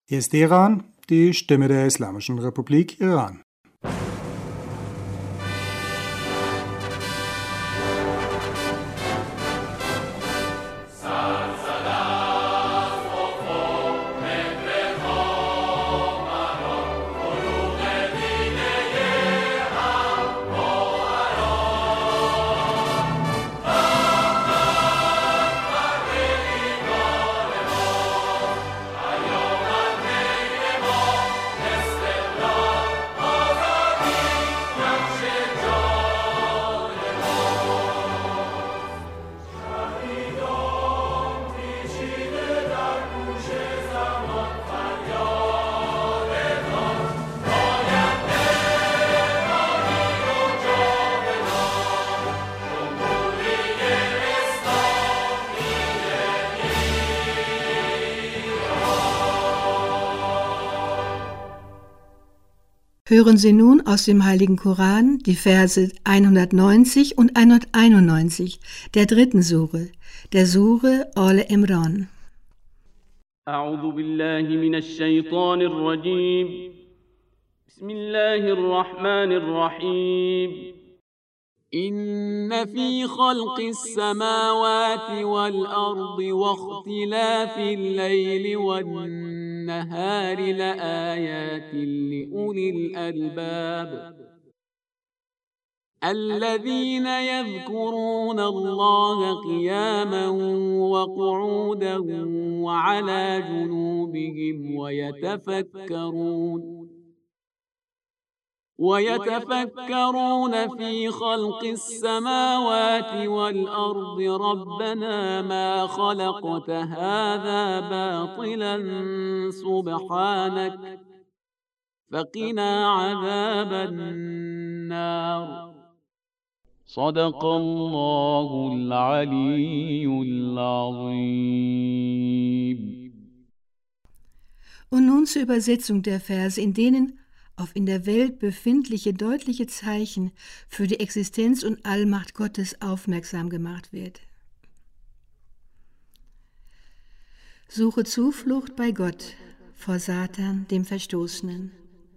Hier ist Teheran, die Stimme der Islamischen Republik Iran. Hören Sie nun aus dem Heiligen Koran die Verse 190 und 191 der dritten Sure, der Sure Al-Imran. أعوذ بالله من الشيطان الرجيم بسم الله الرحمن الرحيم إن في خلق السماوات والأرض واختلاف الليل والنهار لآيات لأولي الألباب الذين يذكرون الله قياما وقعودا وعلى جنوبهم ويتفكرون في خلق السماوات والأرض ربنا ما خلقت هذا باطلا سبحانك فقنا عذاب النار صدق الله العلي العظيم. Und nun zur Übersetzung der Verse, in denen auf in der Welt befindliche deutliche Zeichen für die Existenz und Allmacht Gottes aufmerksam gemacht wird. Suche Zuflucht bei Gott vor Satan, dem Verstoßenen.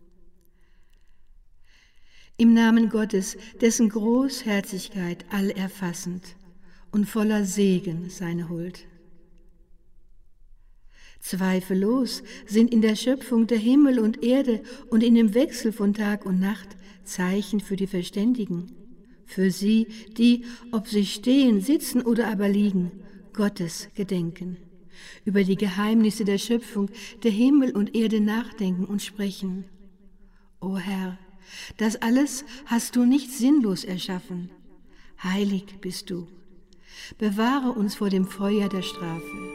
Im Namen Gottes, dessen Großherzigkeit allerfassend und voller Segen seine Huld. Zweifellos sind in der Schöpfung der Himmel und Erde und in dem Wechsel von Tag und Nacht Zeichen für die Verständigen, für sie, die, ob sie stehen, sitzen oder aber liegen, Gottes gedenken, über die Geheimnisse der Schöpfung der Himmel und Erde nachdenken und sprechen. O Herr, das alles hast du nicht sinnlos erschaffen. Heilig bist du. Bewahre uns vor dem Feuer der Strafe.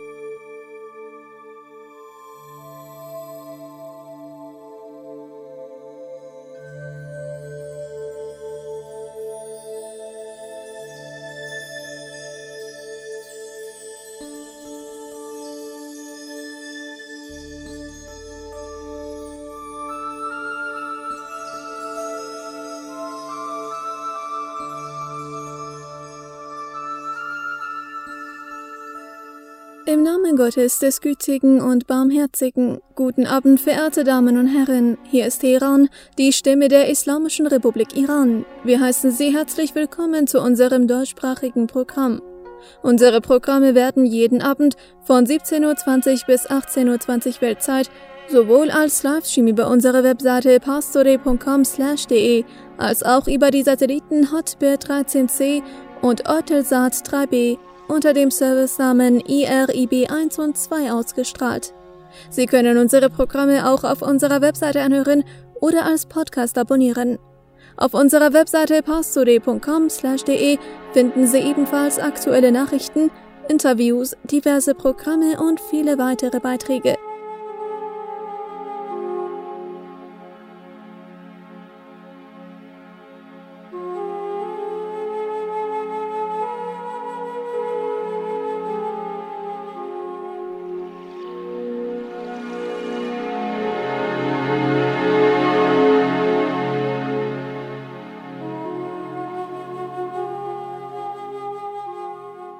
Im Namen Gottes, des Gütigen und Barmherzigen, guten Abend, verehrte Damen und Herren, hier ist Teheran, die Stimme der Islamischen Republik Iran. Wir heißen Sie herzlich willkommen zu unserem deutschsprachigen Programm. Unsere Programme werden jeden Abend von 17:20 bis 18:20 Weltzeit sowohl als Livestream über unsere Webseite pastore.com/de als auch über die Satelliten Hotbird 13C und Eutelsat 3B unter dem Servicenamen IRIB 1 und 2 ausgestrahlt. Sie können unsere Programme auch auf unserer Webseite anhören oder als Podcast abonnieren. Auf unserer Webseite pastore.com/de finden Sie ebenfalls aktuelle Nachrichten, Interviews, diverse Programme und viele weitere Beiträge.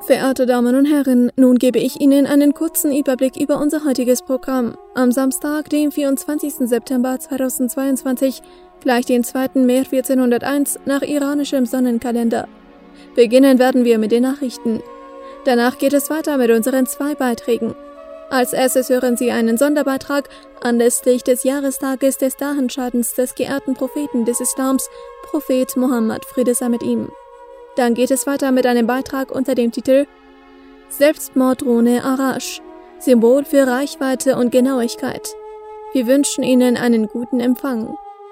Verehrte Damen und Herren, nun gebe ich Ihnen einen kurzen Überblick über unser heutiges Programm. Am Samstag, dem 24. September 2022, gleich dem 2. März 1401 nach iranischem Sonnenkalender. Beginnen werden wir mit den Nachrichten. Danach geht es weiter mit unseren 2 Beiträgen. Als erstes hören Sie einen Sonderbeitrag anlässlich des Jahrestages des Dahenscheidens des geehrten Propheten des Islams, Prophet Mohammed, Friede sei mit ihm. Dann geht es weiter mit einem Beitrag unter dem Titel Selbstmorddrohne Arash, Symbol für Reichweite und Genauigkeit. Wir wünschen Ihnen einen guten Empfang.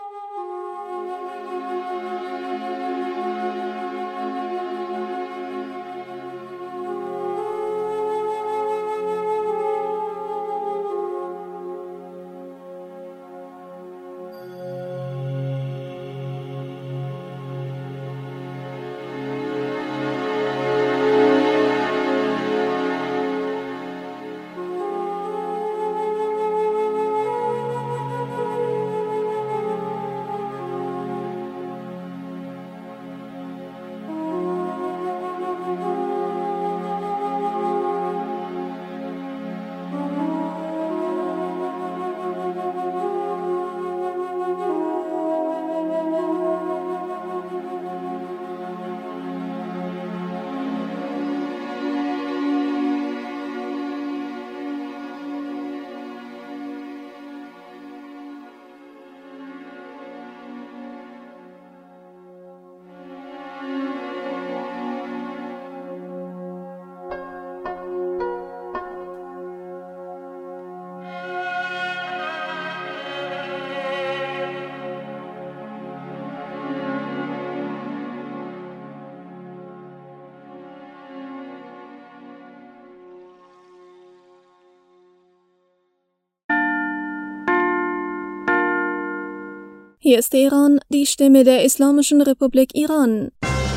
Hier ist Teheran, die Stimme der Islamischen Republik Iran.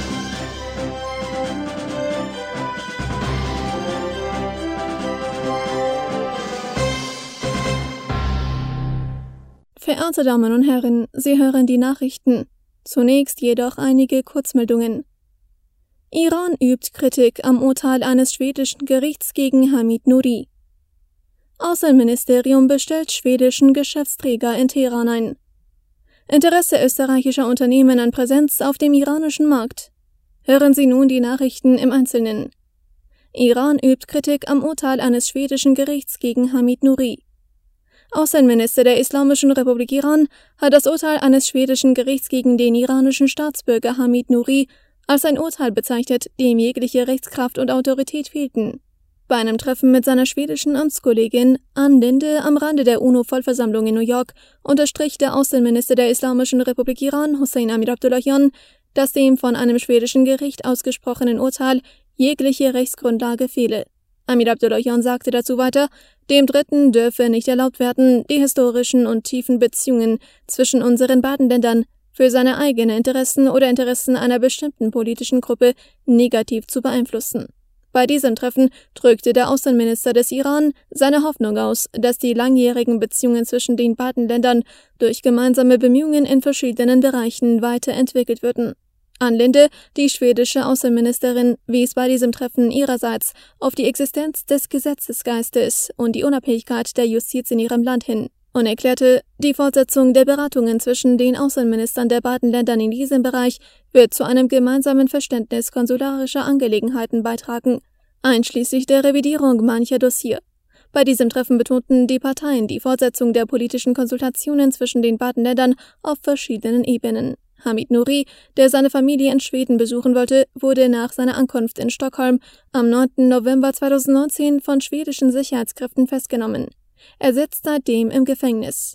Verehrte Damen und Herren, Sie hören die Nachrichten. Zunächst jedoch einige Kurzmeldungen. Iran übt Kritik am Urteil eines schwedischen Gerichts gegen Hamid Nouri. Außenministerium bestellt schwedischen Geschäftsträger in Teheran ein. Interesse österreichischer Unternehmen an Präsenz auf dem iranischen Markt. Hören Sie nun die Nachrichten im Einzelnen. Iran übt Kritik am Urteil eines schwedischen Gerichts gegen Hamid Nouri. Außenminister der Islamischen Republik Iran hat das Urteil eines schwedischen Gerichts gegen den iranischen Staatsbürger Hamid Nouri als ein Urteil bezeichnet, dem jegliche Rechtskraft und Autorität fehlten. Bei einem Treffen mit seiner schwedischen Amtskollegin Ann Linde am Rande der UNO-Vollversammlung in New York unterstrich der Außenminister der Islamischen Republik Iran, Hossein Amir Abdullahian, dass dem von einem schwedischen Gericht ausgesprochenen Urteil jegliche Rechtsgrundlage fehle. Amir Abdullahian sagte dazu weiter, dem Dritten dürfe nicht erlaubt werden, die historischen und tiefen Beziehungen zwischen unseren beiden Ländern für seine eigenen Interessen oder Interessen einer bestimmten politischen Gruppe negativ zu beeinflussen. Bei diesem Treffen drückte der Außenminister des Iran seine Hoffnung aus, dass die langjährigen Beziehungen zwischen den beiden Ländern durch gemeinsame Bemühungen in verschiedenen Bereichen weiterentwickelt würden. Ann Linde, die schwedische Außenministerin, wies bei diesem Treffen ihrerseits auf die Existenz des Gesetzesgeistes und die Unabhängigkeit der Justiz in ihrem Land hin und erklärte, die Fortsetzung der Beratungen zwischen den Außenministern der beiden Ländern in diesem Bereich wird zu einem gemeinsamen Verständnis konsularischer Angelegenheiten beitragen, einschließlich der Revidierung mancher Dossier. Bei diesem Treffen betonten die Parteien die Fortsetzung der politischen Konsultationen zwischen den beiden Ländern auf verschiedenen Ebenen. Hamid Nouri, der seine Familie in Schweden besuchen wollte, wurde nach seiner Ankunft in Stockholm am 9. November 2019 von schwedischen Sicherheitskräften festgenommen. Er sitzt seitdem im Gefängnis.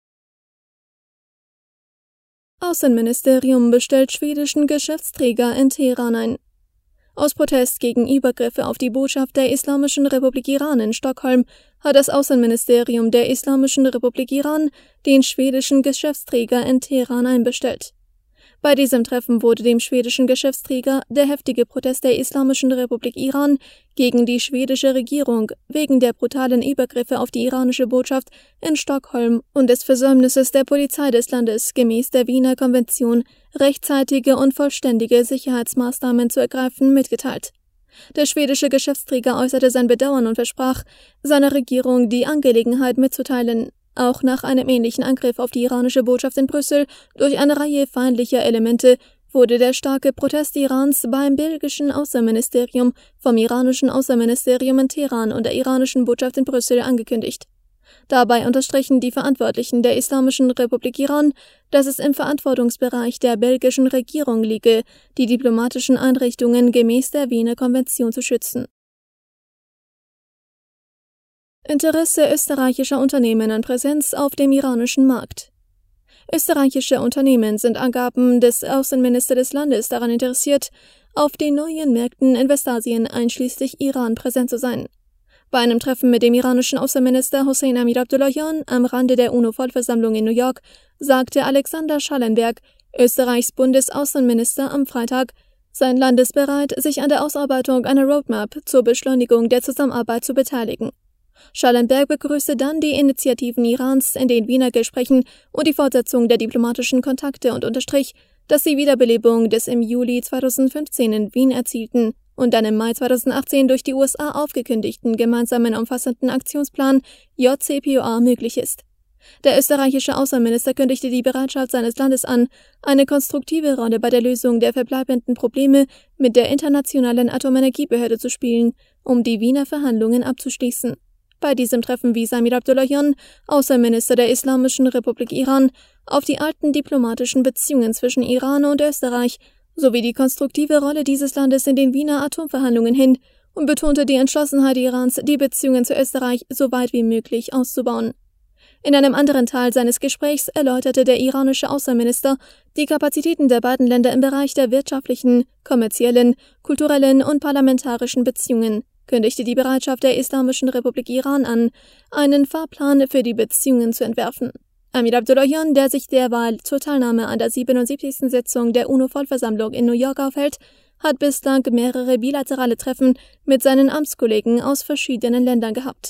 Außenministerium bestellt schwedischen Geschäftsträger in Teheran ein. Aus Protest gegen Übergriffe auf die Botschaft der Islamischen Republik Iran in Stockholm hat das Außenministerium der Islamischen Republik Iran den schwedischen Geschäftsträger in Teheran einbestellt. Bei diesem Treffen wurde dem schwedischen Geschäftsträger der heftige Protest der Islamischen Republik Iran gegen die schwedische Regierung wegen der brutalen Übergriffe auf die iranische Botschaft in Stockholm und des Versäumnisses der Polizei des Landes gemäß der Wiener Konvention rechtzeitige und vollständige Sicherheitsmaßnahmen zu ergreifen mitgeteilt. Der schwedische Geschäftsträger äußerte sein Bedauern und versprach, seiner Regierung die Angelegenheit mitzuteilen. Auch nach einem ähnlichen Angriff auf die iranische Botschaft in Brüssel durch eine Reihe feindlicher Elemente wurde der starke Protest Irans beim belgischen Außenministerium, vom iranischen Außenministerium in Teheran und der iranischen Botschaft in Brüssel angekündigt. Dabei unterstrichen die Verantwortlichen der Islamischen Republik Iran, dass es im Verantwortungsbereich der belgischen Regierung liege, die diplomatischen Einrichtungen gemäß der Wiener Konvention zu schützen. Interesse österreichischer Unternehmen an Präsenz auf dem iranischen Markt. Österreichische Unternehmen sind Angaben des Außenministers des Landes daran interessiert, auf den neuen Märkten in Westasien einschließlich Iran präsent zu sein. Bei einem Treffen mit dem iranischen Außenminister Hossein Amir Abdullahian am Rande der UNO-Vollversammlung in New York sagte Alexander Schallenberg, Österreichs Bundesaußenminister, am Freitag, sein Land ist bereit, sich an der Ausarbeitung einer Roadmap zur Beschleunigung der Zusammenarbeit zu beteiligen. Schallenberg begrüßte dann die Initiativen Irans in den Wiener Gesprächen und die Fortsetzung der diplomatischen Kontakte und unterstrich, dass die Wiederbelebung des im Juli 2015 in Wien erzielten und dann im Mai 2018 durch die USA aufgekündigten gemeinsamen umfassenden Aktionsplan JCPOA möglich ist. Der österreichische Außenminister kündigte die Bereitschaft seines Landes an, eine konstruktive Rolle bei der Lösung der verbleibenden Probleme mit der Internationalen Atomenergiebehörde zu spielen, um die Wiener Verhandlungen abzuschließen. Bei diesem Treffen wies Amir Abdullahian, Außenminister der Islamischen Republik Iran, auf die alten diplomatischen Beziehungen zwischen Iran und Österreich sowie die konstruktive Rolle dieses Landes in den Wiener Atomverhandlungen hin und betonte die Entschlossenheit Irans, die Beziehungen zu Österreich so weit wie möglich auszubauen. In einem anderen Teil seines Gesprächs erläuterte der iranische Außenminister die Kapazitäten der beiden Länder im Bereich der wirtschaftlichen, kommerziellen, kulturellen und parlamentarischen Beziehungen, kündigte die Bereitschaft der Islamischen Republik Iran an, einen Fahrplan für die Beziehungen zu entwerfen. Amir Abdullahian, der sich derweil zur Teilnahme an der 77. Sitzung der UNO-Vollversammlung in New York aufhält, hat bislang mehrere bilaterale Treffen mit seinen Amtskollegen aus verschiedenen Ländern gehabt.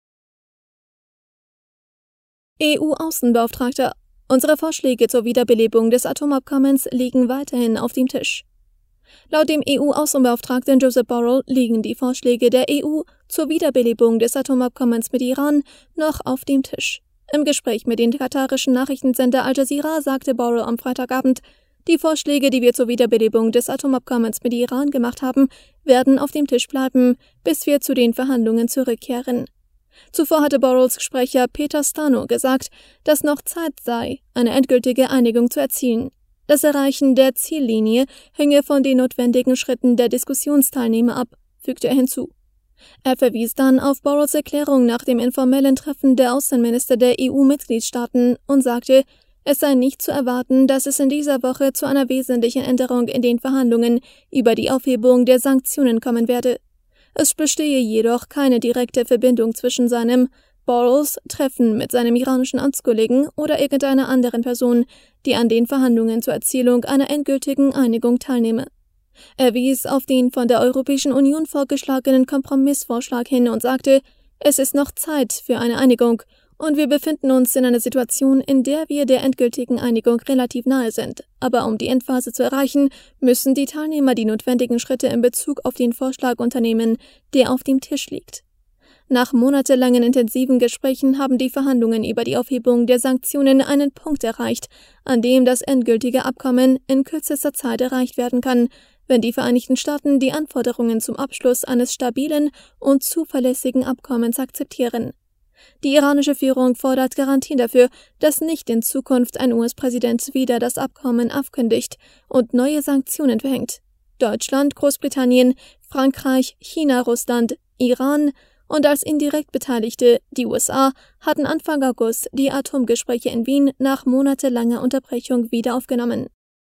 EU-Außenbeauftragter: Unsere Vorschläge zur Wiederbelebung des Atomabkommens liegen weiterhin auf dem Tisch. Laut dem EU-Außenbeauftragten Josep Borrell liegen die Vorschläge der EU zur Wiederbelebung des Atomabkommens mit Iran noch auf dem Tisch. Im Gespräch mit dem katarischen Nachrichtensender Al Jazeera sagte Borrell am Freitagabend, die Vorschläge, die wir zur Wiederbelebung des Atomabkommens mit Iran gemacht haben, werden auf dem Tisch bleiben, bis wir zu den Verhandlungen zurückkehren. Zuvor hatte Borrells Sprecher Peter Stano gesagt, dass noch Zeit sei, eine endgültige Einigung zu erzielen. Das Erreichen der Ziellinie hänge von den notwendigen Schritten der Diskussionsteilnehmer ab, fügte er hinzu. Er verwies dann auf Borrells Erklärung nach dem informellen Treffen der Außenminister der EU-Mitgliedstaaten und sagte, es sei nicht zu erwarten, dass es in dieser Woche zu einer wesentlichen Änderung in den Verhandlungen über die Aufhebung der Sanktionen kommen werde. Es bestehe jedoch keine direkte Verbindung zwischen seinem, Borrells, Treffen mit seinem iranischen Amtskollegen oder irgendeiner anderen Person, die an den Verhandlungen zur Erzielung einer endgültigen Einigung teilnehme. Er wies auf den von der Europäischen Union vorgeschlagenen Kompromissvorschlag hin und sagte, es ist noch Zeit für eine Einigung und wir befinden uns in einer Situation, in der wir der endgültigen Einigung relativ nahe sind. Aber um die Endphase zu erreichen, müssen die Teilnehmer die notwendigen Schritte in Bezug auf den Vorschlag unternehmen, der auf dem Tisch liegt. Nach monatelangen intensiven Gesprächen haben die Verhandlungen über die Aufhebung der Sanktionen einen Punkt erreicht, an dem das endgültige Abkommen in kürzester Zeit erreicht werden kann, wenn die Vereinigten Staaten die Anforderungen zum Abschluss eines stabilen und zuverlässigen Abkommens akzeptieren. Die iranische Führung fordert Garantien dafür, dass nicht in Zukunft ein US-Präsident wieder das Abkommen aufkündigt und neue Sanktionen verhängt. Deutschland, Großbritannien, Frankreich, China, Russland, Iran und als indirekt Beteiligte die USA hatten Anfang August die Atomgespräche in Wien nach monatelanger Unterbrechung wieder aufgenommen.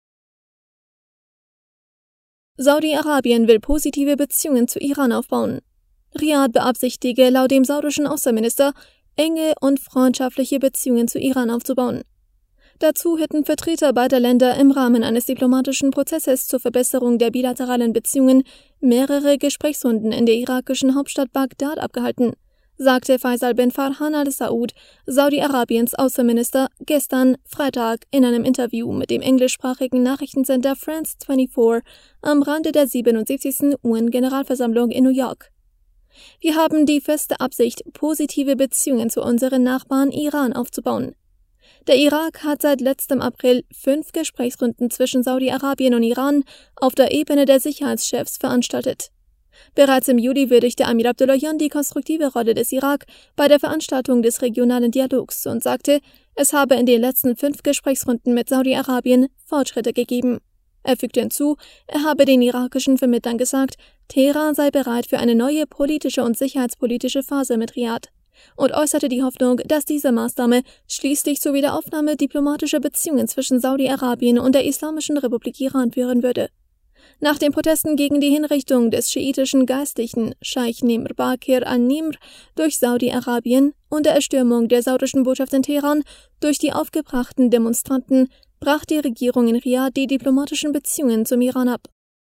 Saudi-Arabien will positive Beziehungen zu Iran aufbauen. Riad beabsichtige laut dem saudischen Außenminister, enge und freundschaftliche Beziehungen zu Iran aufzubauen. Dazu hätten Vertreter beider Länder im Rahmen eines diplomatischen Prozesses zur Verbesserung der bilateralen Beziehungen mehrere Gesprächsrunden in der irakischen Hauptstadt Bagdad abgehalten, sagte Faisal bin Farhan al-Saud, Saudi-Arabiens Außenminister, gestern Freitag in einem Interview mit dem englischsprachigen Nachrichtensender France 24 am Rande der 77. UN-Generalversammlung in New York. Wir haben die feste Absicht, positive Beziehungen zu unseren Nachbarn Iran aufzubauen. Der Irak hat seit letztem April 5 Gesprächsrunden zwischen Saudi-Arabien und Iran auf der Ebene der Sicherheitschefs veranstaltet. Bereits im Juli würdigte Amir Abdullahian die konstruktive Rolle des Irak bei der Veranstaltung des regionalen Dialogs und sagte, es habe in den letzten 5 Gesprächsrunden mit Saudi-Arabien Fortschritte gegeben. Er fügte hinzu, er habe den irakischen Vermittlern gesagt, Teheran sei bereit für eine neue politische und sicherheitspolitische Phase mit Riad und äußerte die Hoffnung, dass diese Maßnahme schließlich zur Wiederaufnahme diplomatischer Beziehungen zwischen Saudi-Arabien und der Islamischen Republik Iran führen würde. Nach den Protesten gegen die Hinrichtung des schiitischen Geistlichen Scheich Nimr Bakir al-Nimr durch Saudi-Arabien und der Erstürmung der saudischen Botschaft in Teheran durch die aufgebrachten Demonstranten brach die Regierung in Riad die diplomatischen Beziehungen zum Iran ab.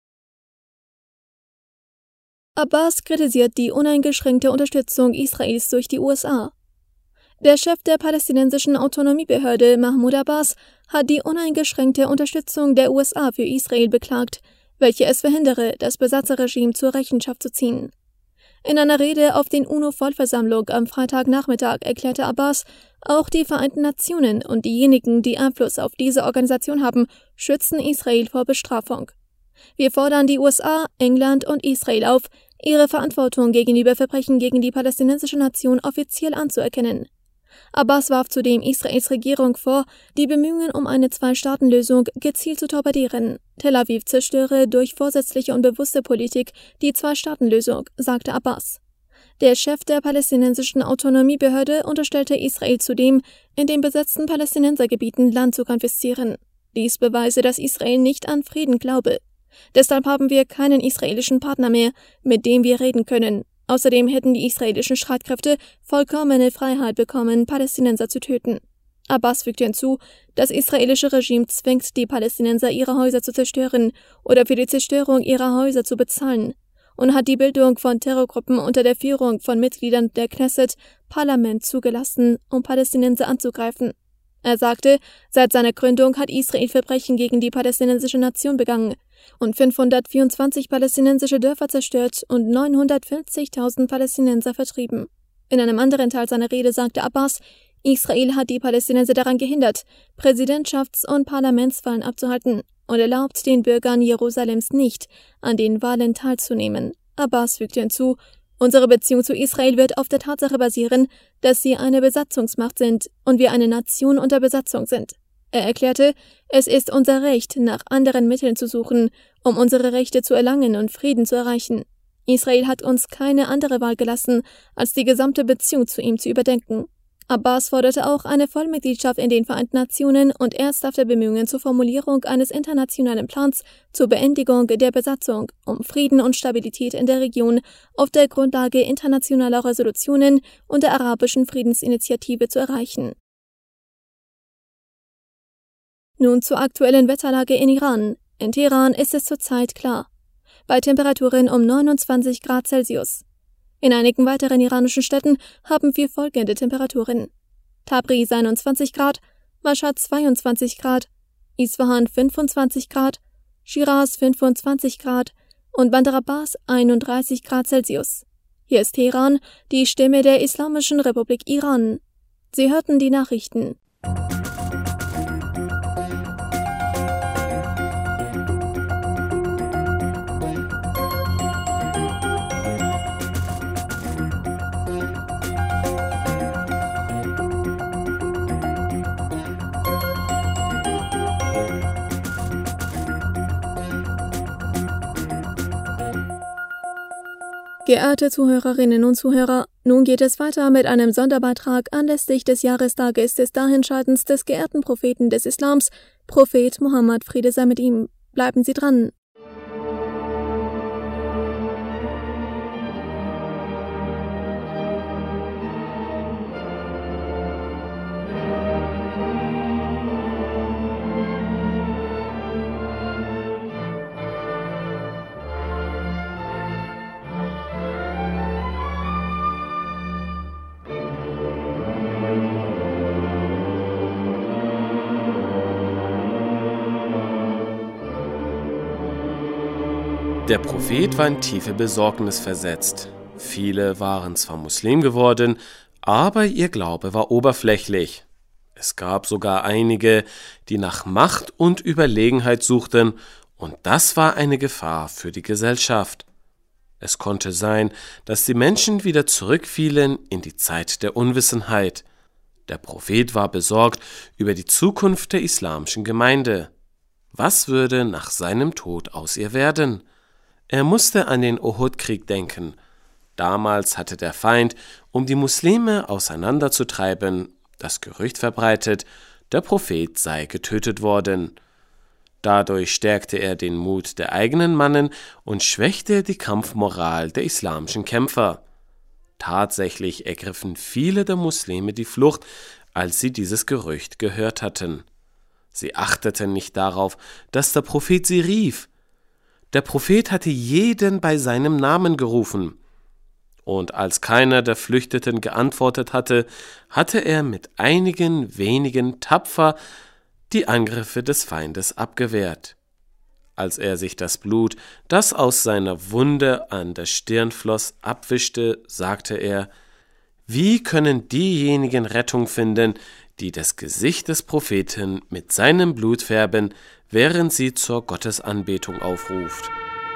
Abbas kritisiert die uneingeschränkte Unterstützung Israels durch die USA. Der Chef der palästinensischen Autonomiebehörde Mahmoud Abbas hat die uneingeschränkte Unterstützung der USA für Israel beklagt, welche es verhindere, das Besatzerregime zur Rechenschaft zu ziehen. In einer Rede auf den UNO-Vollversammlung am Freitagnachmittag erklärte Abbas, auch die Vereinten Nationen und diejenigen, die Einfluss auf diese Organisation haben, schützen Israel vor Bestrafung. Wir fordern die USA, England und Israel auf, ihre Verantwortung gegenüber Verbrechen gegen die palästinensische Nation offiziell anzuerkennen. Abbas warf zudem Israels Regierung vor, die Bemühungen um eine Zwei-Staaten-Lösung gezielt zu torpedieren. Tel Aviv zerstöre durch vorsätzliche und bewusste Politik die Zwei-Staaten-Lösung, sagte Abbas. Der Chef der palästinensischen Autonomiebehörde unterstellte Israel zudem, in den besetzten Palästinensergebieten Land zu konfiszieren. Dies beweise, dass Israel nicht an Frieden glaube. Deshalb haben wir keinen israelischen Partner mehr, mit dem wir reden können. Außerdem hätten die israelischen Streitkräfte vollkommene Freiheit bekommen, Palästinenser zu töten. Abbas fügte hinzu, das israelische Regime zwingt die Palästinenser, ihre Häuser zu zerstören oder für die Zerstörung ihrer Häuser zu bezahlen und hat die Bildung von Terrorgruppen unter der Führung von Mitgliedern der Knesset, Parlament, zugelassen, um Palästinenser anzugreifen. Er sagte, seit seiner Gründung hat Israel Verbrechen gegen die palästinensische Nation begangen und 524 palästinensische Dörfer zerstört und 950.000 Palästinenser vertrieben. In einem anderen Teil seiner Rede sagte Abbas, Israel hat die Palästinenser daran gehindert, Präsidentschafts- und Parlamentswahlen abzuhalten und erlaubt den Bürgern Jerusalems nicht, an den Wahlen teilzunehmen. Abbas fügte hinzu, unsere Beziehung zu Israel wird auf der Tatsache basieren, dass sie eine Besatzungsmacht sind und wir eine Nation unter Besatzung sind. Er erklärte, es ist unser Recht, nach anderen Mitteln zu suchen, um unsere Rechte zu erlangen und Frieden zu erreichen. Israel hat uns keine andere Wahl gelassen, als die gesamte Beziehung zu ihm zu überdenken. Abbas forderte auch eine Vollmitgliedschaft in den Vereinten Nationen und ernsthafte Bemühungen zur Formulierung eines internationalen Plans zur Beendigung der Besatzung, um Frieden und Stabilität in der Region auf der Grundlage internationaler Resolutionen und der arabischen Friedensinitiative zu erreichen. Nun zur aktuellen Wetterlage in Iran. In Teheran ist es zurzeit klar. Bei Temperaturen um 29 Grad Celsius. In einigen weiteren iranischen Städten haben wir folgende Temperaturen: Tabriz 21 Grad, Mashhad 22 Grad, Isfahan 25 Grad, Shiraz 25 Grad und Bandar Abbas 31 Grad Celsius. Hier ist Teheran, die Stimme der Islamischen Republik Iran. Sie hörten die Nachrichten. Geehrte Zuhörerinnen und Zuhörer, nun geht es weiter mit einem Sonderbeitrag anlässlich des Jahrestages des Dahinscheidens des geehrten Propheten des Islams, Prophet Muhammad, Friede sei mit ihm. Bleiben Sie dran. Der Prophet war in tiefe Besorgnis versetzt. Viele waren zwar Muslim geworden, aber ihr Glaube war oberflächlich. Es gab sogar einige, die nach Macht und Überlegenheit suchten, und das war eine Gefahr für die Gesellschaft. Es konnte sein, dass die Menschen wieder zurückfielen in die Zeit der Unwissenheit. Der Prophet war besorgt über die Zukunft der islamischen Gemeinde. Was würde nach seinem Tod aus ihr werden? Er musste an den Uhud-Krieg denken. Damals hatte der Feind, um die Muslime auseinanderzutreiben, das Gerücht verbreitet, der Prophet sei getötet worden. Dadurch stärkte er den Mut der eigenen Mannen und schwächte die Kampfmoral der islamischen Kämpfer. Tatsächlich ergriffen viele der Muslime die Flucht, als sie dieses Gerücht gehört hatten. Sie achteten nicht darauf, dass der Prophet sie rief. Der Prophet hatte jeden bei seinem Namen gerufen. Und als keiner der Flüchteten geantwortet hatte, hatte er mit einigen wenigen tapfer die Angriffe des Feindes abgewehrt. Als er sich das Blut, das aus seiner Wunde an der Stirn floss, abwischte, sagte er: Wie können diejenigen Rettung finden, die das Gesicht des Propheten mit seinem Blut färben, während sie zur Gottesanbetung aufruft?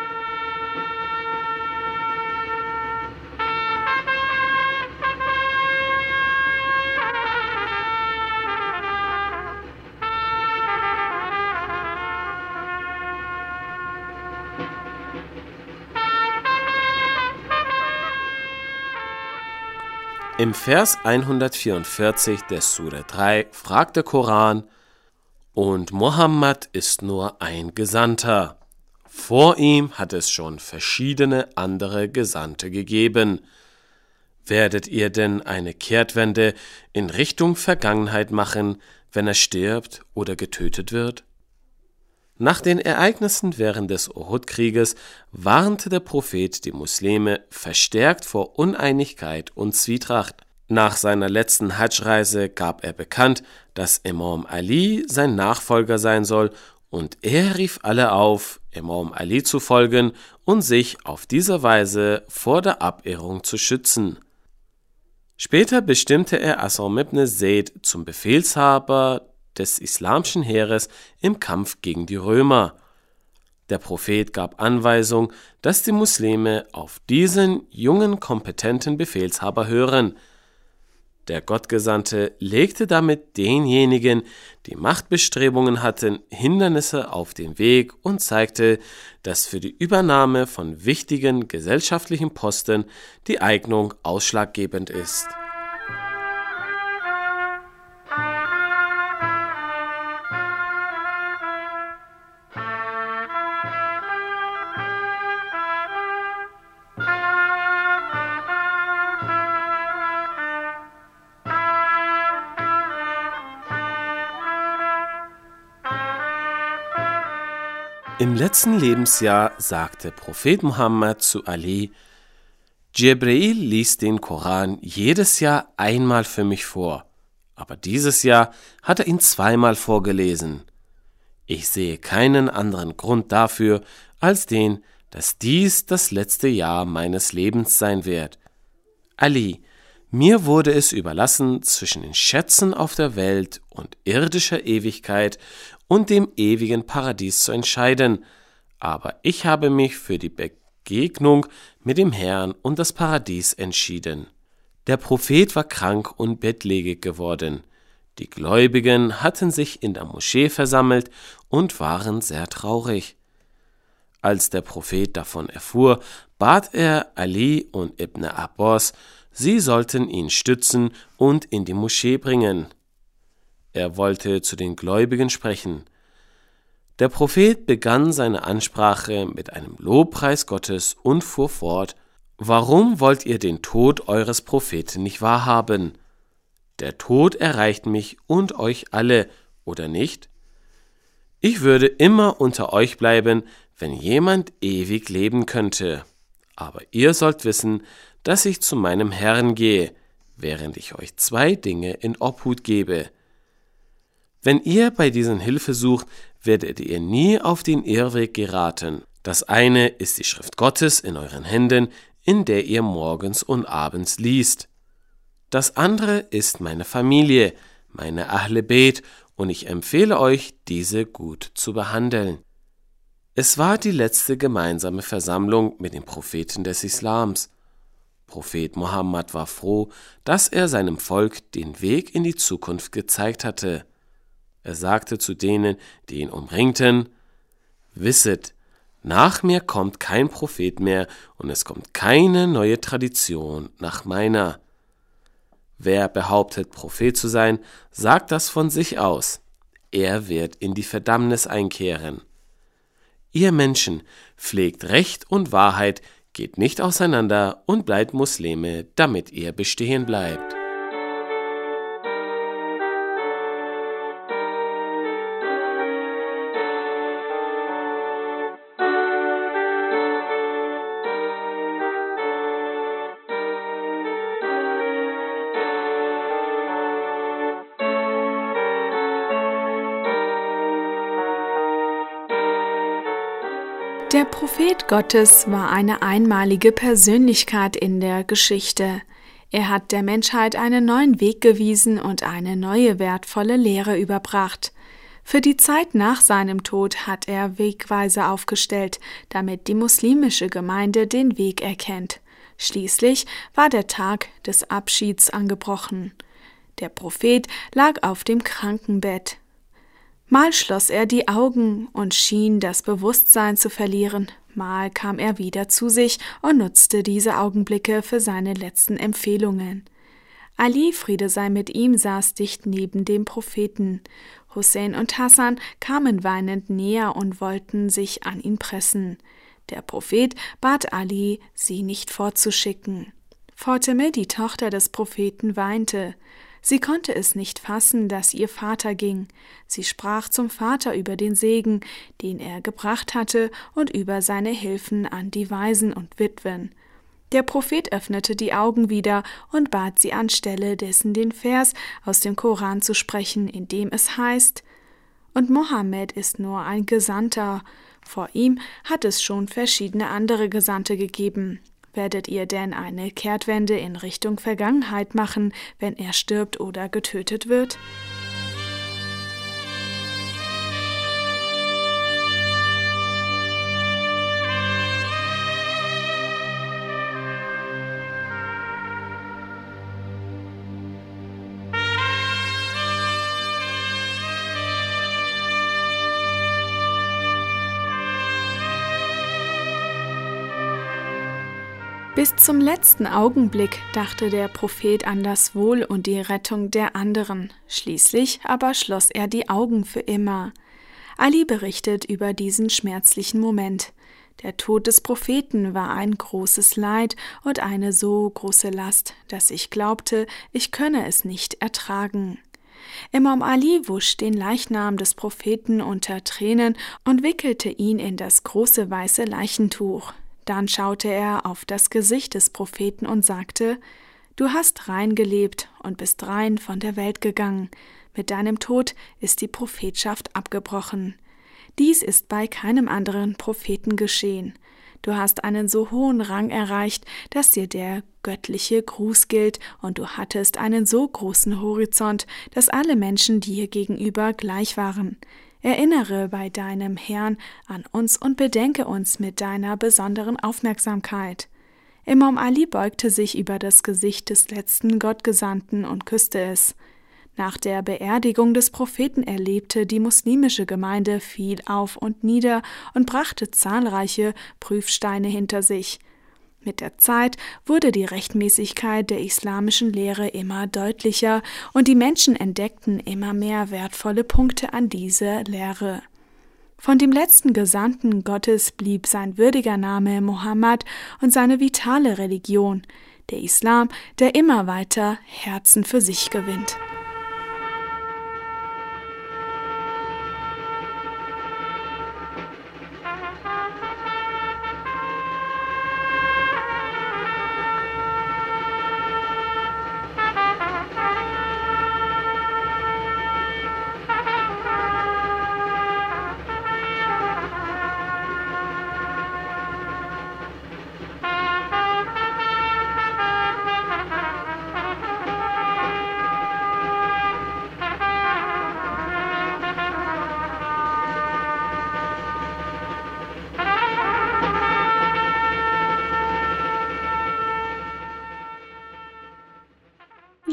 Im Vers 144 der Sure 3 fragt der Koran: Und Mohammed ist nur ein Gesandter. Vor ihm hat es schon verschiedene andere Gesandte gegeben. Werdet ihr denn eine Kehrtwende in Richtung Vergangenheit machen, wenn er stirbt oder getötet wird? Nach den Ereignissen während des Uhud-Krieges warnte der Prophet die Muslime verstärkt vor Uneinigkeit und Zwietracht. Nach seiner letzten Hajj-Reise gab er bekannt, dass Imam Ali sein Nachfolger sein soll, und er rief alle auf, Imam Ali zu folgen und sich auf diese Weise vor der Abirrung zu schützen. Später bestimmte er Asam ibn Zayd zum Befehlshaber des islamischen Heeres im Kampf gegen die Römer. Der Prophet gab Anweisung, dass die Muslime auf diesen jungen, kompetenten Befehlshaber hören. Der Gottgesandte legte damit denjenigen, die Machtbestrebungen hatten, Hindernisse auf den Weg und zeigte, dass für die Übernahme von wichtigen gesellschaftlichen Posten die Eignung ausschlaggebend ist. Im letzten Lebensjahr sagte Prophet Muhammad zu Ali: Jibril liest den Koran jedes Jahr einmal für mich vor, aber dieses Jahr hat er ihn zweimal vorgelesen. Ich sehe keinen anderen Grund dafür, als den, dass dies das letzte Jahr meines Lebens sein wird. Ali, mir wurde es überlassen, zwischen den Schätzen auf der Welt und irdischer Ewigkeit und dem ewigen Paradies zu entscheiden, aber ich habe mich für die Begegnung mit dem Herrn und das Paradies entschieden. Der Prophet war krank und bettlägerig geworden. Die Gläubigen hatten sich in der Moschee versammelt und waren sehr traurig. Als der Prophet davon erfuhr, bat er Ali und Ibn Abbas, sie sollten ihn stützen und in die Moschee bringen. Er wollte zu den Gläubigen sprechen. Der Prophet begann seine Ansprache mit einem Lobpreis Gottes und fuhr fort: Warum wollt ihr den Tod eures Propheten nicht wahrhaben? Der Tod erreicht mich und euch alle, oder nicht? Ich würde immer unter euch bleiben, wenn jemand ewig leben könnte. Aber ihr sollt wissen, dass ich zu meinem Herrn gehe, während ich euch zwei Dinge in Obhut gebe. Wenn ihr bei diesen Hilfe sucht, werdet ihr nie auf den Irrweg geraten. Das eine ist die Schrift Gottes in euren Händen, in der ihr morgens und abends liest. Das andere ist meine Familie, meine Ahle Beit, und ich empfehle euch, diese gut zu behandeln. Es war die letzte gemeinsame Versammlung mit den Propheten des Islams. Prophet Mohammed war froh, dass er seinem Volk den Weg in die Zukunft gezeigt hatte. Er sagte zu denen, die ihn umringten: Wisset, nach mir kommt kein Prophet mehr und es kommt keine neue Tradition nach meiner. Wer behauptet, Prophet zu sein, sagt das von sich aus. Er wird in die Verdammnis einkehren. Ihr Menschen, pflegt Recht und Wahrheit, geht nicht auseinander und bleibt Muslime, damit ihr bestehen bleibt. Der Prophet Gottes war eine einmalige Persönlichkeit in der Geschichte. Er hat der Menschheit einen neuen Weg gewiesen und eine neue wertvolle Lehre überbracht. Für die Zeit nach seinem Tod hat er Wegweiser aufgestellt, damit die muslimische Gemeinde den Weg erkennt. Schließlich war der Tag des Abschieds angebrochen. Der Prophet lag auf dem Krankenbett. Mal schloss er die Augen und schien das Bewusstsein zu verlieren, mal kam er wieder zu sich und nutzte diese Augenblicke für seine letzten Empfehlungen. Ali, Friede sei mit ihm, saß dicht neben dem Propheten. Hussein und Hassan kamen weinend näher und wollten sich an ihn pressen. Der Prophet bat Ali, sie nicht fortzuschicken. Fatime, die Tochter des Propheten, weinte. Sie konnte es nicht fassen, dass ihr Vater ging. Sie sprach zum Vater über den Segen, den er gebracht hatte, und über seine Hilfen an die Waisen und Witwen. Der Prophet öffnete die Augen wieder und bat sie anstelle dessen den Vers aus dem Koran zu sprechen, in dem es heißt: Und Mohammed ist nur ein Gesandter. Vor ihm hat es schon verschiedene andere Gesandte gegeben. Werdet ihr denn eine Kehrtwende in Richtung Vergangenheit machen, wenn er stirbt oder getötet wird? Bis zum letzten Augenblick dachte der Prophet an das Wohl und die Rettung der anderen. Schließlich aber schloss er die Augen für immer. Ali berichtet über diesen schmerzlichen Moment. Der Tod des Propheten war ein großes Leid und eine so große Last, dass ich glaubte, ich könne es nicht ertragen. Imam Ali wusch den Leichnam des Propheten unter Tränen und wickelte ihn in das große weiße Leichentuch. Dann schaute er auf das Gesicht des Propheten und sagte: Du hast rein gelebt und bist rein von der Welt gegangen. Mit deinem Tod ist die Prophetschaft abgebrochen. Dies ist bei keinem anderen Propheten geschehen. Du hast einen so hohen Rang erreicht, dass dir der göttliche Gruß gilt, und du hattest einen so großen Horizont, dass alle Menschen dir gegenüber gleich waren. Erinnere bei deinem Herrn an uns und bedenke uns mit deiner besonderen Aufmerksamkeit. Imam Ali beugte sich über das Gesicht des letzten Gottgesandten und küsste es. Nach der Beerdigung des Propheten erlebte die muslimische Gemeinde viel auf und nieder und brachte zahlreiche Prüfsteine hinter sich. Mit der Zeit wurde die Rechtmäßigkeit der islamischen Lehre immer deutlicher und die Menschen entdeckten immer mehr wertvolle Punkte an dieser Lehre. Von dem letzten Gesandten Gottes blieb sein würdiger Name Mohammed und seine vitale Religion, der Islam, der immer weiter Herzen für sich gewinnt.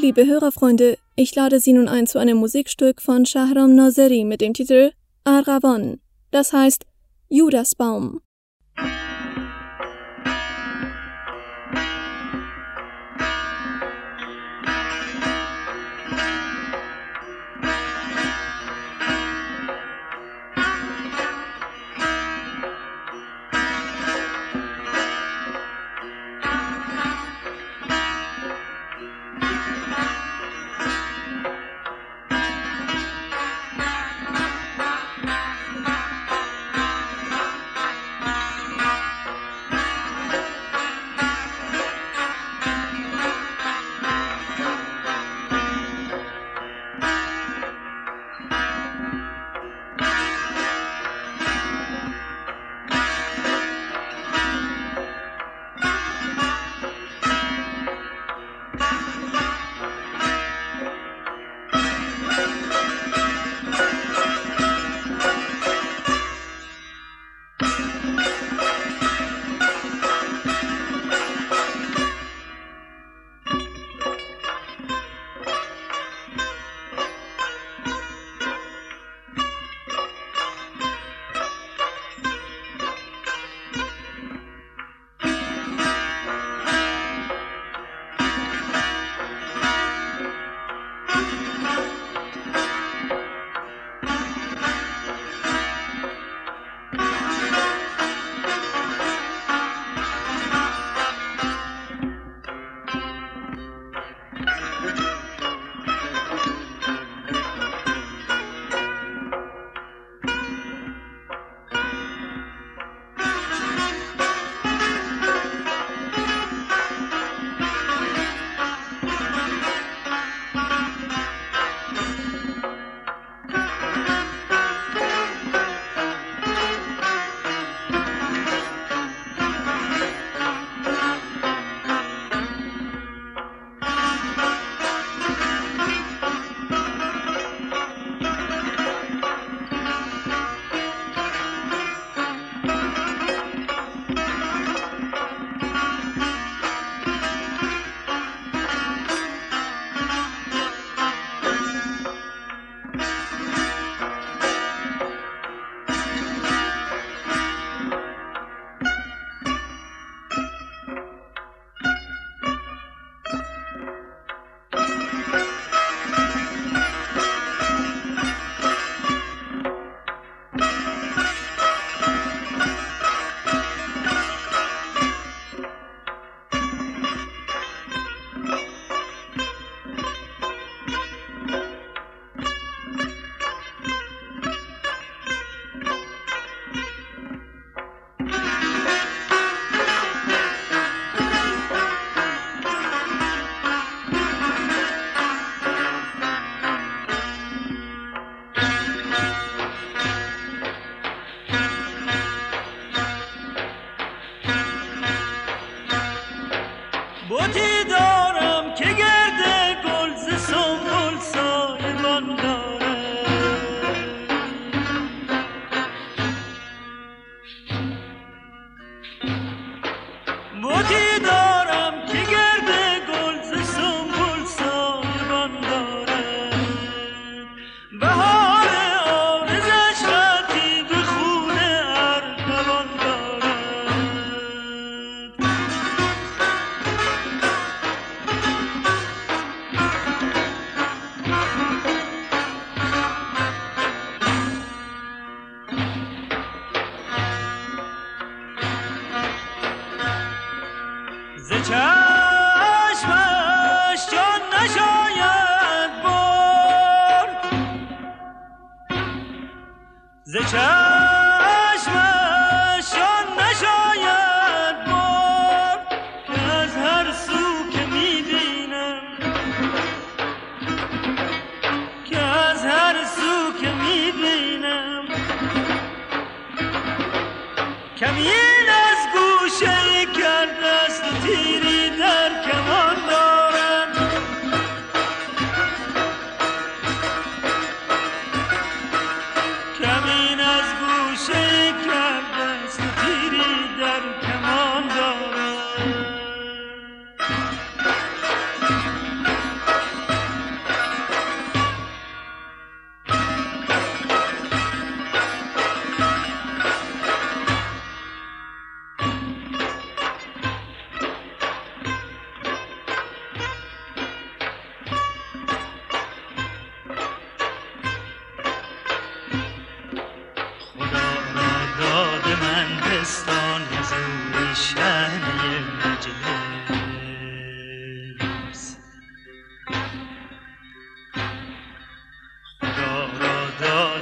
liebe Hörerfreunde, ich lade Sie nun ein zu einem Musikstück von Shahram Nazeri mit dem Titel Arghawan, das heißt Judasbaum.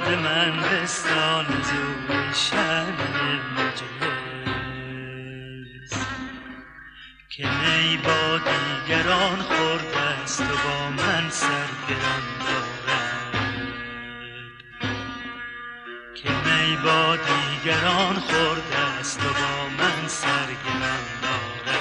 درد من بستان زور شب مجلس که می با دیگران خورده است و با من سرگران دارد که می با دیگران خورده است و با من سرگران دارد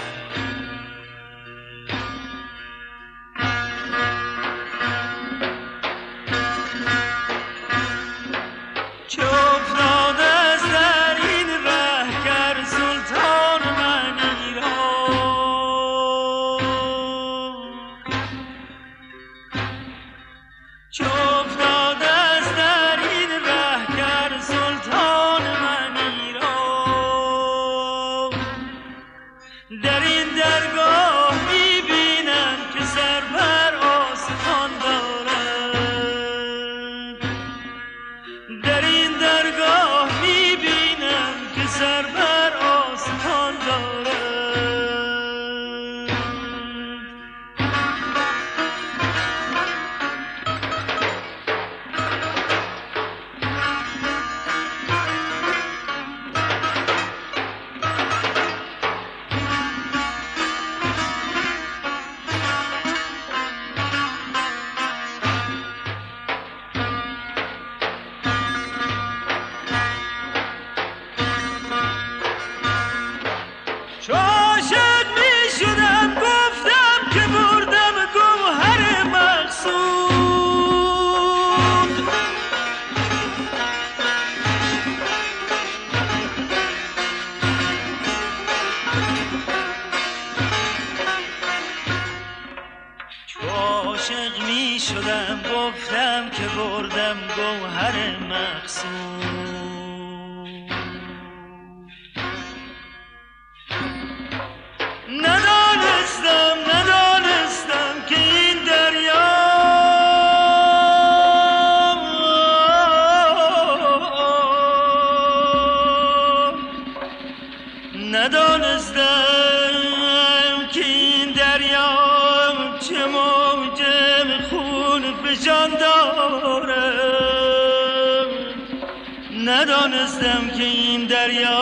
ندانستم که این دریا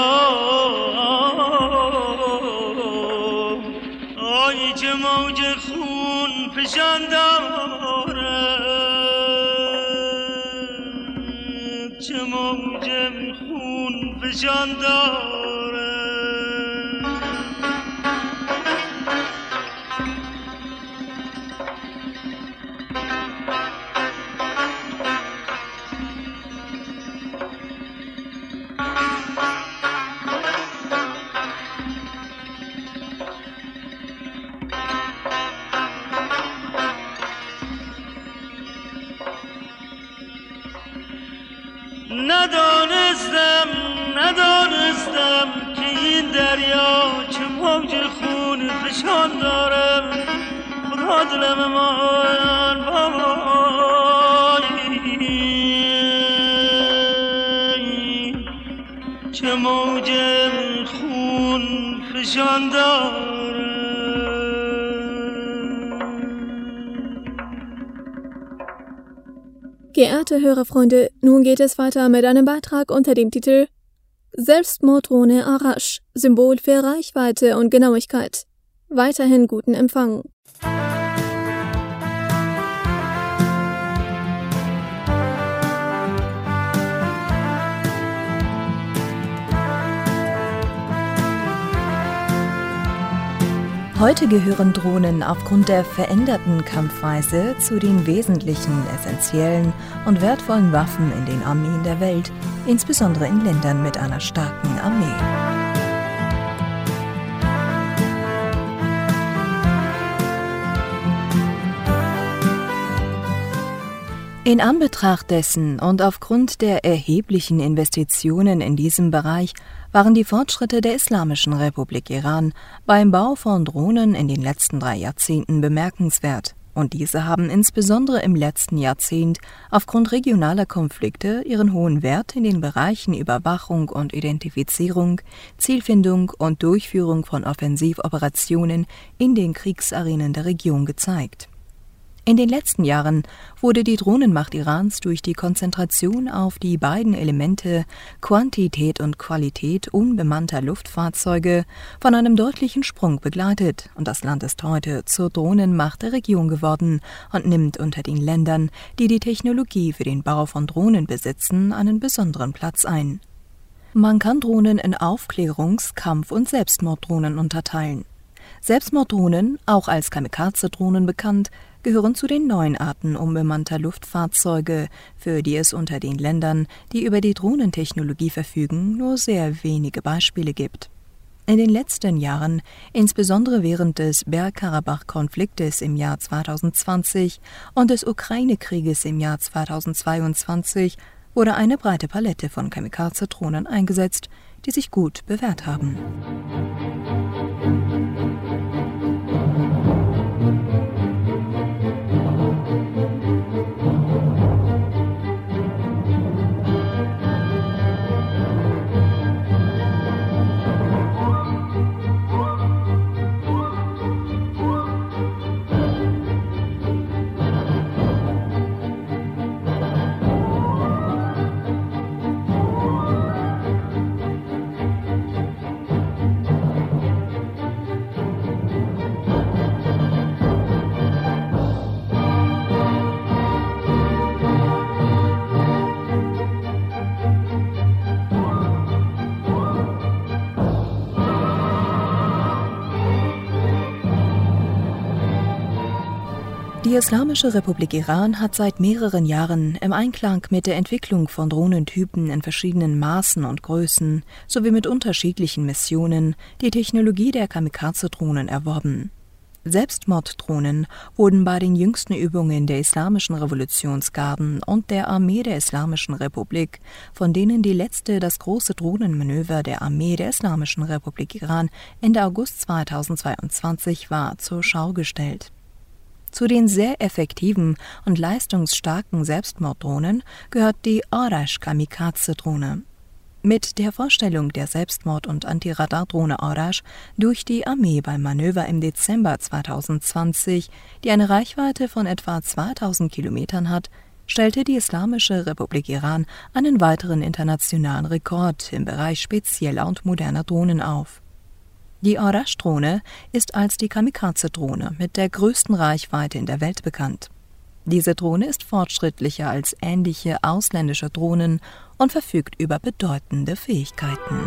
آی چه موج خون فشان دارد چه موج خون فشان دارد ندانستم که این دریا چه موج خون فشان دارم خدا دلم من چه موج خون فشان دارم. Geehrte Hörerfreunde, nun geht es weiter mit einem Beitrag unter dem Titel Selbstmorddrohne Arash, Symbol für Reichweite und Genauigkeit. Weiterhin guten Empfang. Heute gehören Drohnen aufgrund der veränderten Kampfweise zu den wesentlichen, essentiellen und wertvollen Waffen in den Armeen der Welt, insbesondere in Ländern mit einer starken Armee. In Anbetracht dessen und aufgrund der erheblichen Investitionen in diesem Bereich waren die Fortschritte der Islamischen Republik Iran beim Bau von Drohnen in den letzten 3 Jahrzehnten bemerkenswert, und diese haben insbesondere im letzten Jahrzehnt aufgrund regionaler Konflikte ihren hohen Wert in den Bereichen Überwachung und Identifizierung, Zielfindung und Durchführung von Offensivoperationen in den Kriegsarenen der Region gezeigt. In den letzten Jahren wurde die Drohnenmacht Irans durch die Konzentration auf die beiden Elemente Quantität und Qualität unbemannter Luftfahrzeuge von einem deutlichen Sprung begleitet, und das Land ist heute zur Drohnenmacht der Region geworden und nimmt unter den Ländern, die die Technologie für den Bau von Drohnen besitzen, einen besonderen Platz ein. Man kann Drohnen in Aufklärungs-, Kampf- und Selbstmorddrohnen unterteilen. Selbstmorddrohnen, auch als Kamikaze-Drohnen bekannt, gehören zu den neuen Arten unbemannter Luftfahrzeuge, für die es unter den Ländern, die über die Drohnentechnologie verfügen, nur sehr wenige Beispiele gibt. In den letzten Jahren, insbesondere während des Bergkarabach-Konfliktes im Jahr 2020 und des Ukraine-Krieges im Jahr 2022, wurde eine breite Palette von Kamikaze-Drohnen eingesetzt, die sich gut bewährt haben. Die Islamische Republik Iran hat seit mehreren Jahren im Einklang mit der Entwicklung von Drohnentypen in verschiedenen Maßen und Größen sowie mit unterschiedlichen Missionen die Technologie der Kamikaze-Drohnen erworben. Selbstmorddrohnen wurden bei den jüngsten Übungen der Islamischen Revolutionsgarden und der Armee der Islamischen Republik, von denen die letzte das große Drohnenmanöver der Armee der Islamischen Republik Iran Ende August 2022 war, zur Schau gestellt. Zu den sehr effektiven und leistungsstarken Selbstmorddrohnen gehört die Arash-Kamikaze-Drohne. Mit der Vorstellung der Selbstmord- und Antiradardrohne Arash durch die Armee beim Manöver im Dezember 2020, die eine Reichweite von etwa 2000 Kilometern hat, stellte die Islamische Republik Iran einen weiteren internationalen Rekord im Bereich spezieller und moderner Drohnen auf. Die Arash-Drohne ist als die Kamikaze-Drohne mit der größten Reichweite in der Welt bekannt. Diese Drohne ist fortschrittlicher als ähnliche ausländische Drohnen und verfügt über bedeutende Fähigkeiten.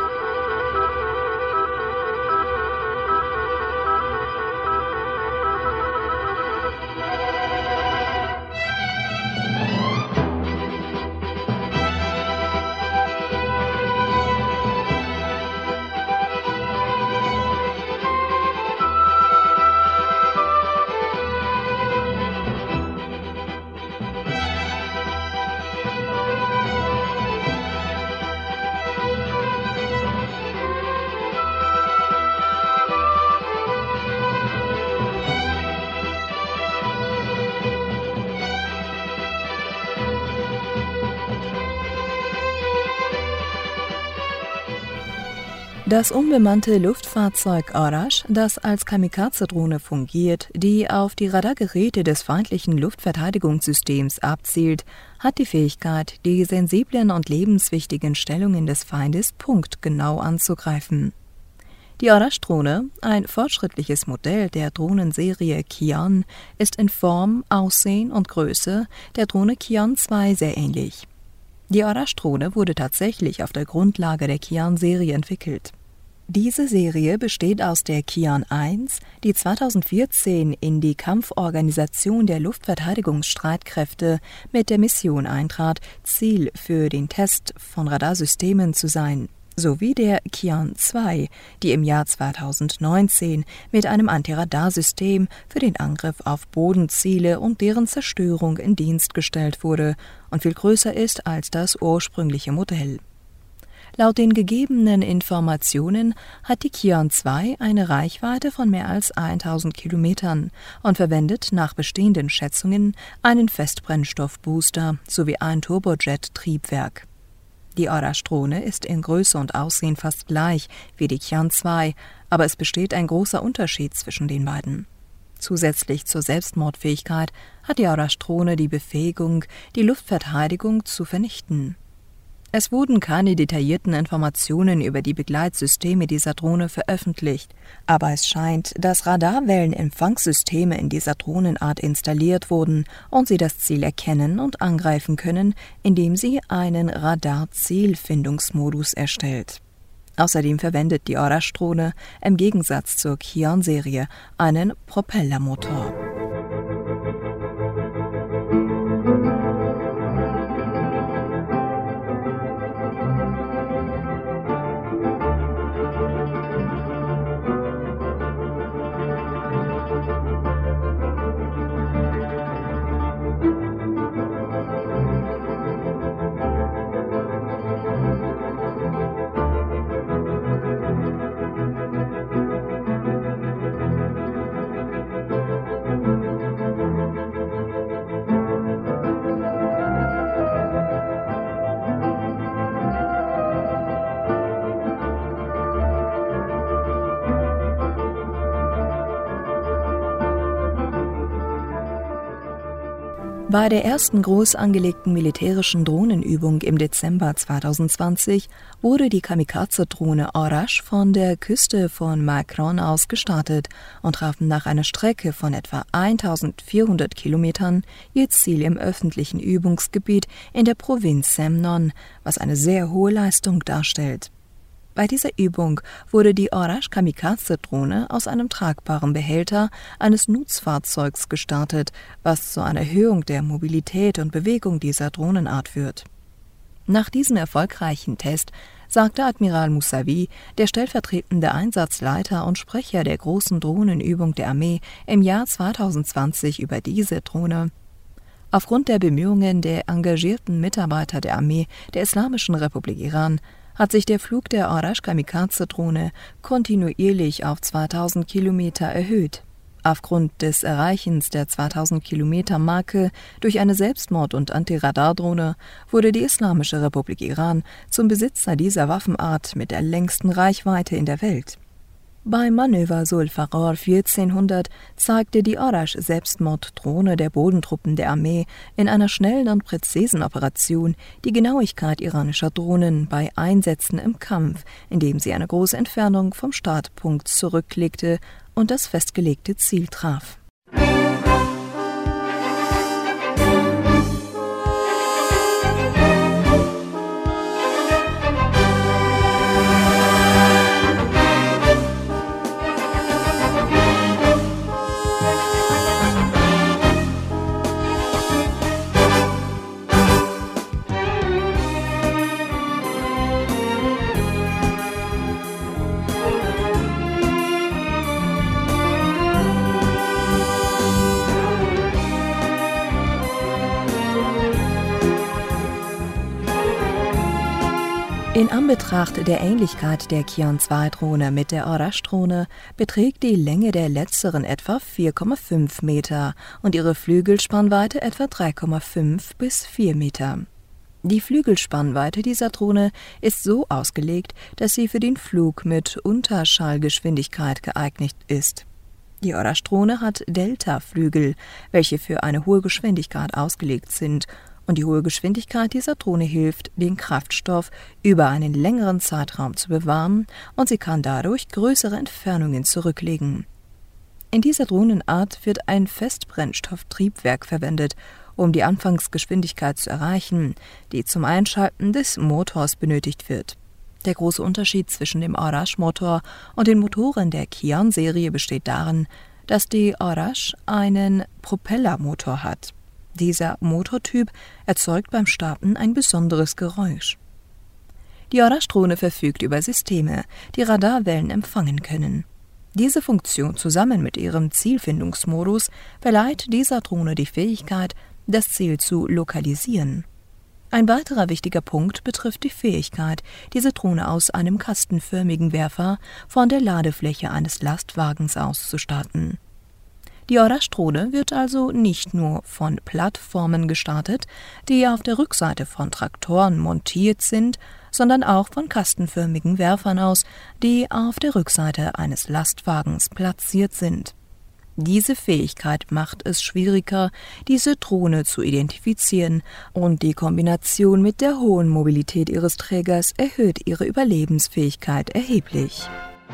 Das unbemannte Luftfahrzeug Arash, das als Kamikaze-Drohne fungiert, die auf die Radargeräte des feindlichen Luftverteidigungssystems abzielt, hat die Fähigkeit, die sensiblen und lebenswichtigen Stellungen des Feindes punktgenau anzugreifen. Die Arash-Drohne, ein fortschrittliches Modell der Drohnenserie Kian, ist in Form, Aussehen und Größe der Drohne Kian 2 sehr ähnlich. Die Arash-Drohne wurde tatsächlich auf der Grundlage der Kian-Serie entwickelt. Diese Serie besteht aus der Kian 1, die 2014 in die Kampforganisation der Luftverteidigungsstreitkräfte mit der Mission eintrat, Ziel für den Test von Radarsystemen zu sein, sowie der Kian 2, die im Jahr 2019 mit einem Antiradarsystem für den Angriff auf Bodenziele und deren Zerstörung in Dienst gestellt wurde und viel größer ist als das ursprüngliche Modell. Laut den gegebenen Informationen hat die Kian 2 eine Reichweite von mehr als 1000 Kilometern und verwendet nach bestehenden Schätzungen einen Festbrennstoffbooster sowie ein Turbojet-Triebwerk. Die Arash-Drohne ist in Größe und Aussehen fast gleich wie die Kian 2, aber es besteht ein großer Unterschied zwischen den beiden. Zusätzlich zur Selbstmordfähigkeit hat die Arash-Drohne die Befähigung, die Luftverteidigung zu vernichten. Es wurden keine detaillierten Informationen über die Begleitsysteme dieser Drohne veröffentlicht, aber es scheint, dass Radarwellenempfangssysteme in dieser Drohnenart installiert wurden und sie das Ziel erkennen und angreifen können, indem sie einen Radar-Zielfindungsmodus erstellt. Außerdem verwendet die Arash-Drohne im Gegensatz zur Kian-Serie einen Propellermotor. Bei der ersten groß angelegten militärischen Drohnenübung im Dezember 2020 wurde die Kamikaze-Drohne Arash von der Küste von Macron aus gestartet und traf nach einer Strecke von etwa 1400 Kilometern ihr Ziel im öffentlichen Übungsgebiet in der Provinz Semnon, was eine sehr hohe Leistung darstellt. Bei dieser Übung wurde die Arash-Kamikaze-Drohne aus einem tragbaren Behälter eines Nutzfahrzeugs gestartet, was zu einer Erhöhung der Mobilität und Bewegung dieser Drohnenart führt. Nach diesem erfolgreichen Test sagte Admiral Moussavi, der stellvertretende Einsatzleiter und Sprecher der großen Drohnenübung der Armee im Jahr 2020 über diese Drohne: Aufgrund der Bemühungen der engagierten Mitarbeiter der Armee der Islamischen Republik Iran hat sich der Flug der Arash-Kamikaze-Drohne kontinuierlich auf 2000 Kilometer erhöht. Aufgrund des Erreichens der 2000-Kilometer-Marke durch eine Selbstmord- und Antiradardrohne wurde die Islamische Republik Iran zum Besitzer dieser Waffenart mit der längsten Reichweite in der Welt. Beim Manöver Zulfiqar 1400 zeigte die Arash-Selbstmorddrohne der Bodentruppen der Armee in einer schnellen und präzisen Operation die Genauigkeit iranischer Drohnen bei Einsätzen im Kampf, indem sie eine große Entfernung vom Startpunkt zurücklegte und das festgelegte Ziel traf. In Anbetracht der Ähnlichkeit der Kian-2-Drohne mit der Arash-Drohne beträgt die Länge der letzteren etwa 4,5 Meter und ihre Flügelspannweite etwa 3,5 bis 4 Meter. Die Flügelspannweite dieser Drohne ist so ausgelegt, dass sie für den Flug mit Unterschallgeschwindigkeit geeignet ist. Die Arash-Drohne hat Delta-Flügel, welche für eine hohe Geschwindigkeit ausgelegt sind, und die hohe Geschwindigkeit dieser Drohne hilft, den Kraftstoff über einen längeren Zeitraum zu bewahren, und sie kann dadurch größere Entfernungen zurücklegen. In dieser Drohnenart wird ein Festbrennstofftriebwerk verwendet, um die Anfangsgeschwindigkeit zu erreichen, die zum Einschalten des Motors benötigt wird. Der große Unterschied zwischen dem Arash-Motor und den Motoren der Kian-Serie besteht darin, dass die Arash einen Propellermotor hat. Dieser Motortyp erzeugt beim Starten ein besonderes Geräusch. Die Arash-Drohne verfügt über Systeme, die Radarwellen empfangen können. Diese Funktion zusammen mit ihrem Zielfindungsmodus verleiht dieser Drohne die Fähigkeit, das Ziel zu lokalisieren. Ein weiterer wichtiger Punkt betrifft die Fähigkeit, diese Drohne aus einem kastenförmigen Werfer von der Ladefläche eines Lastwagens aus zu starten. Die Arash-Drohne wird also nicht nur von Plattformen gestartet, die auf der Rückseite von Traktoren montiert sind, sondern auch von kastenförmigen Werfern aus, die auf der Rückseite eines Lastwagens platziert sind. Diese Fähigkeit macht es schwieriger, diese Drohne zu identifizieren, und die Kombination mit der hohen Mobilität ihres Trägers erhöht ihre Überlebensfähigkeit erheblich.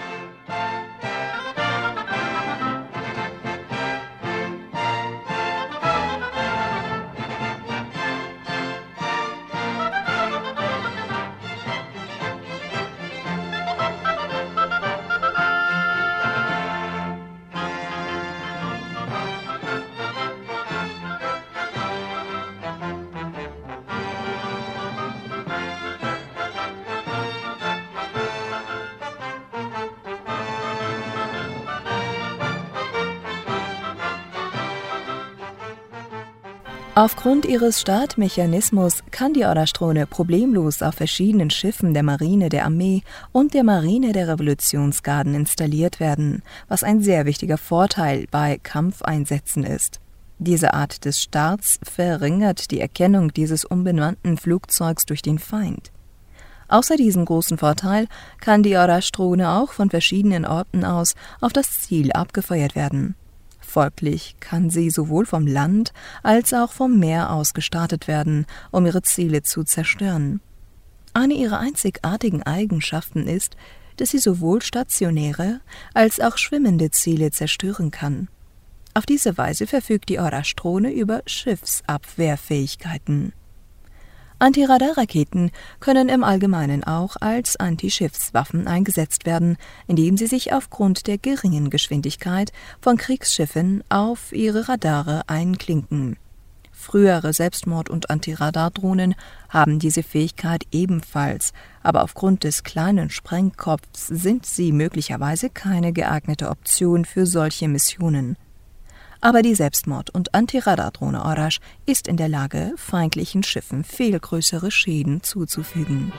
Aufgrund ihres Startmechanismus kann die Orashdrone problemlos auf verschiedenen Schiffen der Marine der Armee und der Marine der Revolutionsgarden installiert werden, was ein sehr wichtiger Vorteil bei Kampfeinsätzen ist. Diese Art des Starts verringert die Erkennung dieses unbemannten Flugzeugs durch den Feind. Außer diesem großen Vorteil kann die Orashdrone auch von verschiedenen Orten aus auf das Ziel abgefeuert werden. Folglich kann sie sowohl vom Land als auch vom Meer aus gestartet werden, um ihre Ziele zu zerstören. Eine ihrer einzigartigen Eigenschaften ist, dass sie sowohl stationäre als auch schwimmende Ziele zerstören kann. Auf diese Weise verfügt die Orashdrone über Schiffsabwehrfähigkeiten. Antiradarraketen können im Allgemeinen auch als Antischiffswaffen eingesetzt werden, indem sie sich aufgrund der geringen Geschwindigkeit von Kriegsschiffen auf ihre Radare einklinken. Frühere Selbstmord- und Antiradardrohnen haben diese Fähigkeit ebenfalls, aber aufgrund des kleinen Sprengkopfs sind sie möglicherweise keine geeignete Option für solche Missionen. Aber die Selbstmord- und Antiradardrohne Orash ist in der Lage, feindlichen Schiffen viel größere Schäden zuzufügen.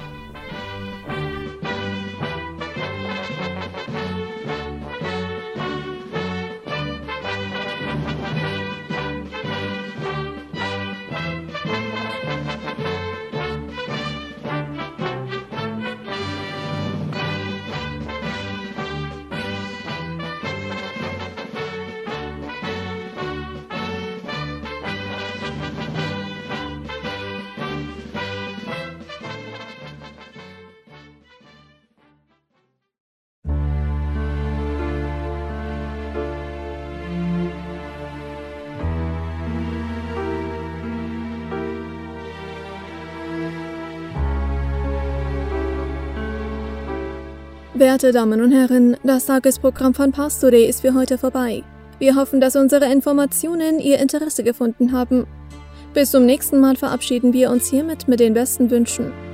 Werte Damen und Herren, das Tagesprogramm von Pars Today ist für heute vorbei. Wir hoffen, dass unsere Informationen Ihr Interesse gefunden haben. Bis zum nächsten Mal verabschieden wir uns hiermit mit den besten Wünschen.